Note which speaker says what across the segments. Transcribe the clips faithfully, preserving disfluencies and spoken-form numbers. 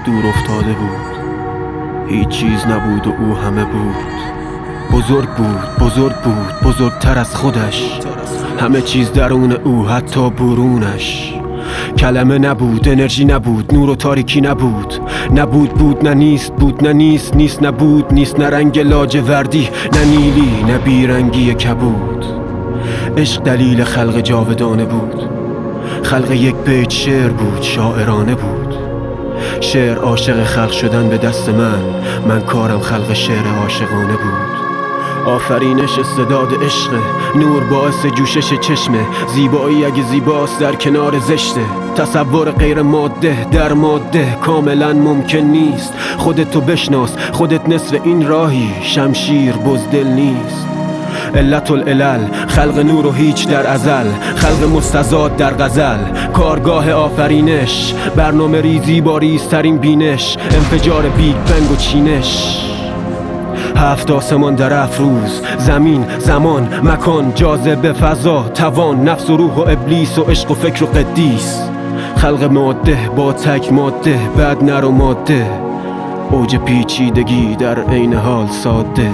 Speaker 1: دور افتاده بود. هیچ چیز نبود و او همه بود. بزرگ بود، بزرگ بود، بزرگتر از خودش. همه چیز درون او، حتی برونش. کلمه نبود، انرژی نبود، نور و تاریکی نبود. نبود بود، نه نیست بود، نه نیست نیست نبود نیست. نه رنگ لاجوردی، نه نیلی، نه بیرنگی کبود. عشق دلیل خلق جاودانه بود. خلق یک بیت شعر بود، شاعرانه بود. شعر عاشق خلق شدن به دست من. من کارم خلق شعر عاشقانه بود. آفرینش استعداد عشق، نور باعث جوشش چشمه. زیبایی اگه زیباست در کنار زشته. تصور غیر ماده در ماده کاملا ممکن نیست. خودتو بشناس، خودت نصف این راهی. شمشیر بزدل نیست. علت العلل، خلق نور و هیچ در ازل. خلق مستزاد در غزل. کارگاه آفرینش، برنامه ریزی با ریزترین بینش. انفجار بیگ بنگ و چینش. هفت آسمان در افروز، زمین، زمان، مکان، جاذبه، فضا، توان، نفس و روح و ابلیس و عشق و فکر و قدیس. خلق ماده با تک ماده، بعد نر و ماده. اوج پیچیدگی در عین حال ساده.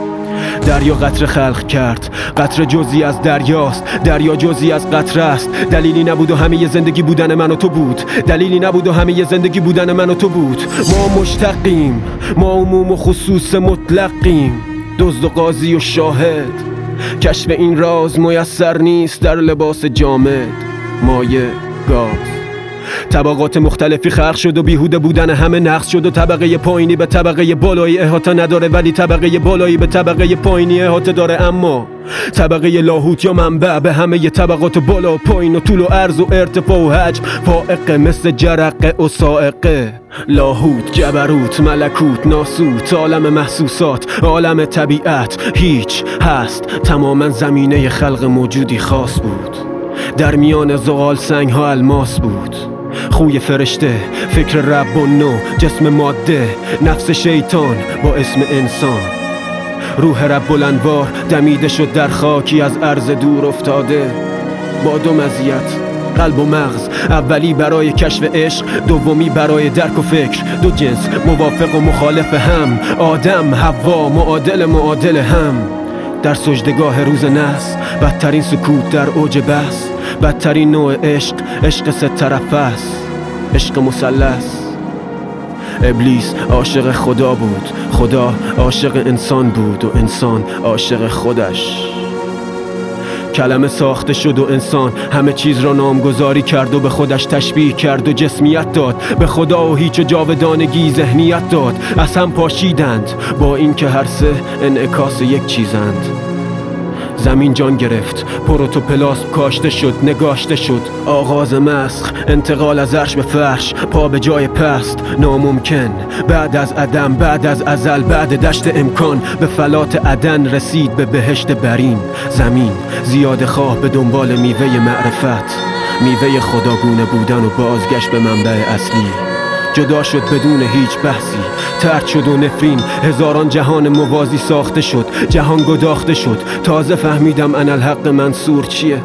Speaker 1: دریا قطره خلق کرد، قطره جزئی از دریاست. دریا جزئی از قطره است. دلیلی نبود و همه زندگی بودن من و تو بود. دلیلی نبود و همه زندگی بودن من و تو بود. ما مشتقیم، ما عموم و خصوص مطلقیم. دزد و قاضی و شاهد. کشف این راز میسر نیست در لباس جامد. مایه، گاز. طبقات مختلفی خلق شد و بیهوده بودن همه نقص شد. و طبقه پایینی به طبقه بالایی احاطه نداره، ولی طبقه بالایی به طبقه پایینی احاطه داره. اما طبقه لاهوت یا منبع به همه ی طبقات بالا و پایین و طول و عرض و ارتفاع و حجم فائقه، مثل جرقه و صاعقه. لاهوت، جبروت، ملکوت، ناسوت، عالم محسوسات، عالم طبیعت. هیچ هست، تماما زمینه خلق موجودی خاص بود. در میان زغال سنگ ها الماس بود. خوی فرشته، فکر رب و نو، جسم ماده، نفس شیطان با اسم انسان. روح رب بلندوار دمیده شد در خاکی از عرض دور افتاده. با دو مزیت، قلب و مغز. اولی برای کشف عشق، دومی برای درک و فکر. دو جنس موافق و مخالف هم. آدم، حوا، معادل معادل هم. در سجدگاه روز نحس، بدترین سکوت در اوج بحث. بدترین نوع عشق، عشق سه طرفه است. عشق مثلث. ابلیس عاشق خدا بود، خدا عاشق انسان بود و انسان عاشق خودش. کلمه ساخته شد و انسان همه چیز را نامگذاری کرد و به خودش تشبیه کرد و جسمیت داد. به خدا و هیچ و جاودانگی ذهنیت داد. از هم پاشیدند با اینکه هر سه انعکاس یک چیزند. زمین جان گرفت، پروتوپلاسم کاشته شد، نگاشته شد. آغاز مسخ، انتقال از عرش به فرش، پا به جای پست، ناممکن. بعد از عدم، بعد از ازل، بعد دشت امکان، به فلات عدن رسید به بهشت برین. زمین زیاده خواه به دنبال میوه معرفت، میوه خداگونه بودن و بازگشت به منبع اصلی. جدا شد بدون هیچ بحثی، طرد شد و نفرین. هزاران جهان موازی ساخته شد، جهان گداخته شد. تازه فهمیدم انالحق منصور چیه،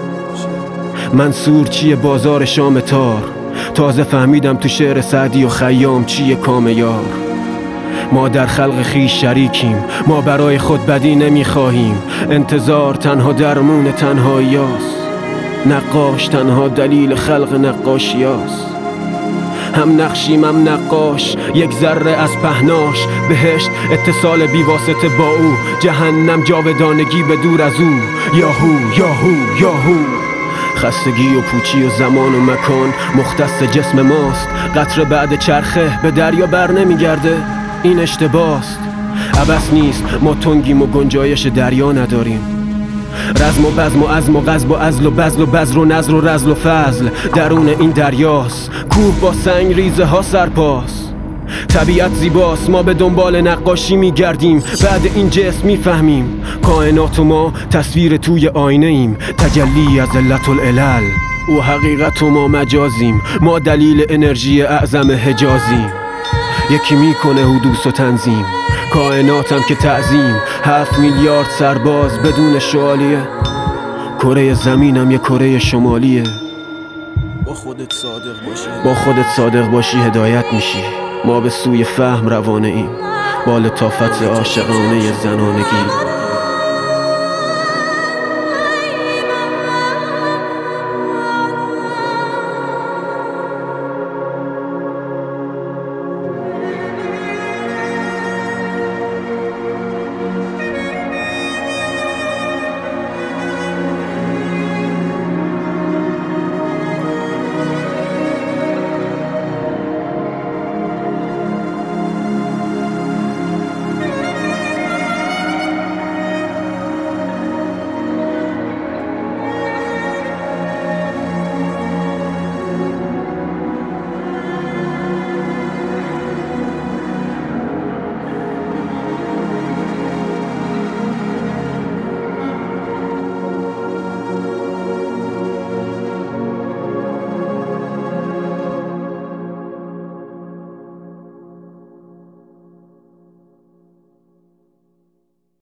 Speaker 1: منصور چیه بازار شام تار. تازه فهمیدم تو شعر سعدی و خیام چیه کام یار. ما در خلق خیش شریکیم، ما برای خود بدی نمیخواهیم. انتظار تنها درمون تنهاییاست، نقاش تنها دلیل خلق نقاشیاست. هم نقشیم هم نقاش، یک ذره از پهناش. بهشت اتصال بیواسطه با او، جهنم جاودانگی به دور از او. یاهو یاهو یاهو. خستگی و پوچی و زمان و مکان مختص جسم ماست. قطره بعد چرخه به دریا بر نمیگرده، این اشتباست. عبث نیست، ما تنگیم و گنجایش دریا نداریم. رزم و بزم و عزم و غضب و عزل و بزل و بزر و نزر و رزل و فضل درون این دریاست. کوه با سنگ ریزه ها سرپاس. طبیعت زیباست، ما به دنبال نقاشی میگردیم. بعد این جسم میفهمیم کائنات و ما تصویر توی آینه ایم. تجلی از علت العلل و حقیقت و ما مجازیم. ما دلیل انرژی اعظم حجازیم. یکی میکنه حدوث و تنظیم، کائناتم که تعظیم. هفت میلیارد سرباز بدون شوالیه، کره زمینم یه کره شمالیه. با خودت صادق باشی، با خودت صادق باشی هدایت میشی. ما به سوی فهم روانه ایم، با لطافت عاشقانه زنانگی.